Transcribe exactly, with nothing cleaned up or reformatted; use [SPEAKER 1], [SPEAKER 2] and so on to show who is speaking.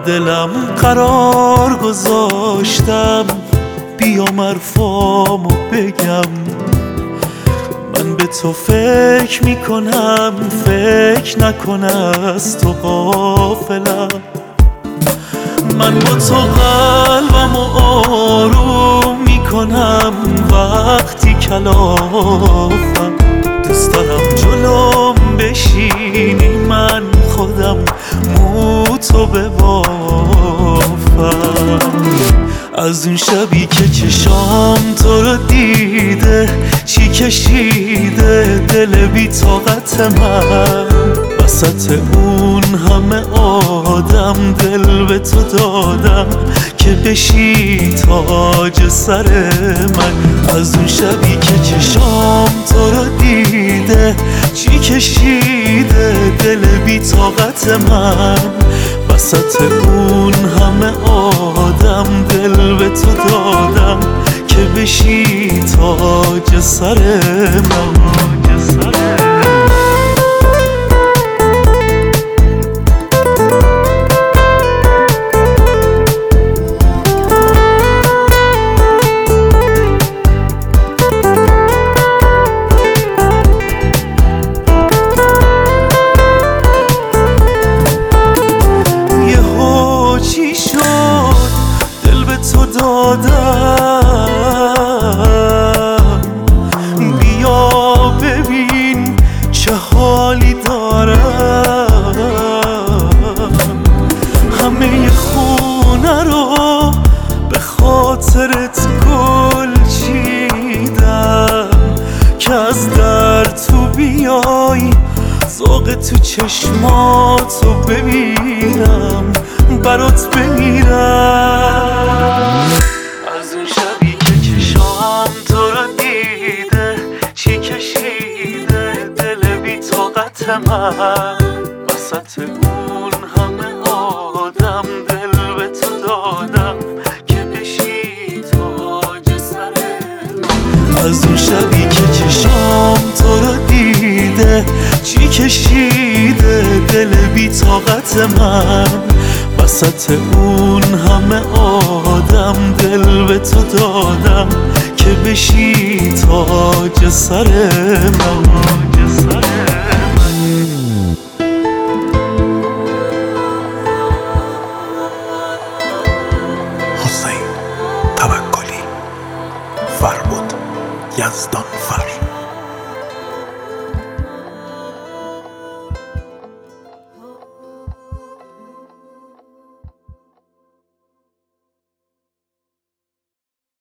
[SPEAKER 1] دلم قرار گذاشتم بیام حرفامو بگم. من به تو فکر میکنم، فکر نکن از تو غافلم. من با تو قلبمو آروم میکنم وقتی کلافم. دوست دارم جلوم بشینی من خودم مو تو ببافم. از اون شبی که چشام تو رو دیده چی کشیده دل بی طاقت من. وسط اون همه آدم دل به تو دادم که بشی تاج سر من. از اون شبی که چشام تو رو دیده چی کشیده دل بی طاقت من. وسط اون همه آدم دل به تو دادم که بشی تاج سر من. دادم بیا ببین چه حالی دارم. همه خونه رو به خاطرت گل چیدم که از در تو بیای ذوق تو چشماتو ببینم برات بمیرم. از اون شبی که چشام تو رو دیده چی کشیده دل بی طاقت من. وسط اون همه آدم دل به تو دادم که بشی تاج سر من. از اون شبی که چشام تو رو دیده چی کشیده دل بی طاقت من. وسط اون همه آدم دل به تو دادم که بشی تاج سر من.
[SPEAKER 2] حسین توکلی، فربود یزدان فرد.